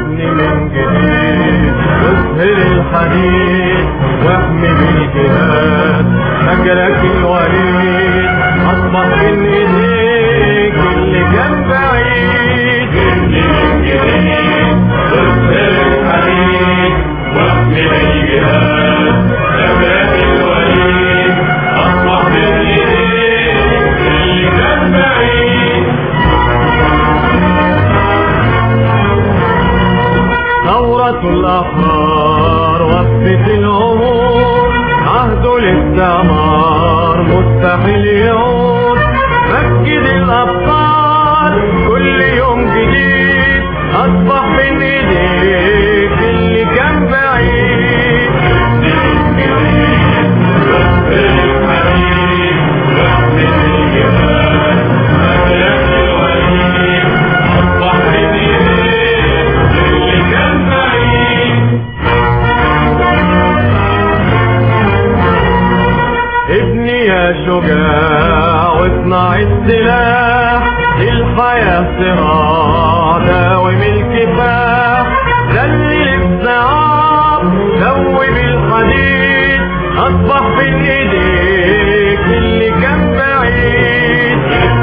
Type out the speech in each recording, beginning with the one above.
ابني من جديد، اظهر الحديد واحمي بالجهاد، فجرك الوليد اصبح بين ايديك اللي كان بعيد. ابني من جديد، اظهر الحديد واحمي بالجهاد، فجرك الوليد اصبح بين ايديك اللي كان بعيد. ثورة الأحرار وقفة العمر، عهد الاستعمار مستحيل يعود. مسجد الأبطال كل يوم جديد أصبح بين إيديك اللي كان بعيد. ابني يا شجاع واصنع السلاح، للحياة صراع داوم الكفاح. ذلل الصعاب دوب الحديد أصبح بين إيديك اللي كان بعيد.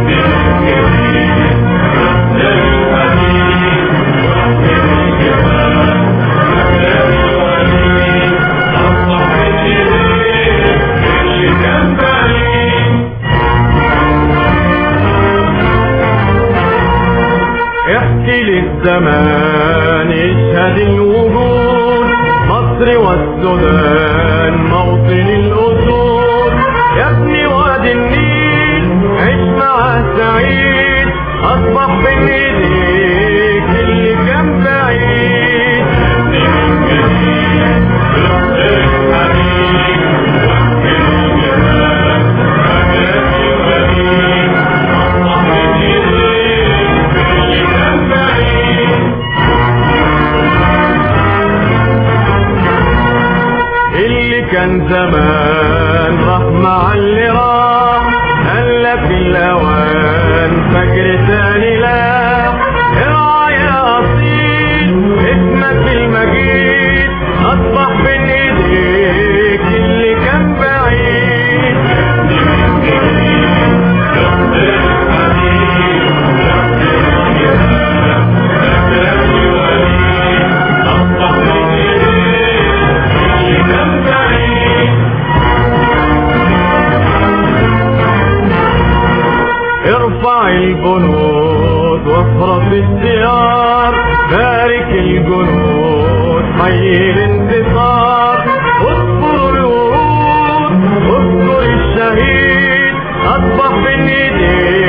احكي للزمان اشهد الوجود، مصر والسودان موطن الأسود. يا ابني وادي النيل عيش معاه سعيد، أصبح بين إيديك اللي كان بعيد. كان زمان راح مع اللي راح، هلا في الأوان فجر تاني لاح. ارعى يا أصيل اسمك المجيد، أصبح بين إيديك اللي كان بعيد. ارفع الجنود وافرض الديار، بارك الجنود حي الانتصار. اذكر الورود اذكر الشهيد، اصبح بين ايديك